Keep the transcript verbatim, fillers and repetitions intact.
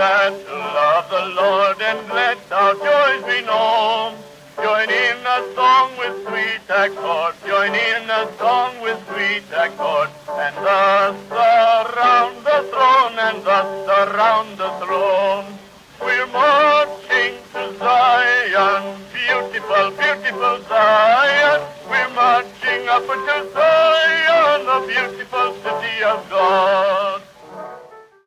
that love the Lord and let our joys be known. Join in a song with sweet accord, join in a song with sweet accord, and thus around the throne, and thus around the throne. We're marching to Zion, beautiful, beautiful Zion.